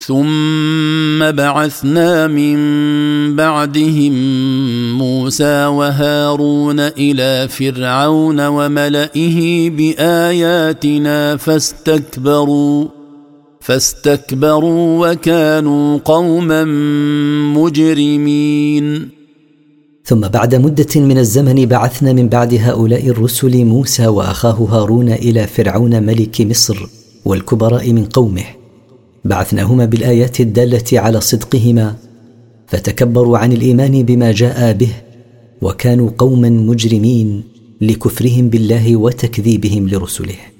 ثم بعثنا من بعدهم موسى وهارون إلى فرعون وملئه بآياتنا فاستكبروا وكانوا قوما مجرمين. ثم بعد مدة من الزمن بعثنا من بعد هؤلاء الرسل موسى وأخاه هارون إلى فرعون ملك مصر والكبراء من قومه، بعثناهما بالآيات الدالة على صدقهما، فتكبروا عن الإيمان بما جاء به، وكانوا قوما مجرمين لكفرهم بالله وتكذيبهم لرسله.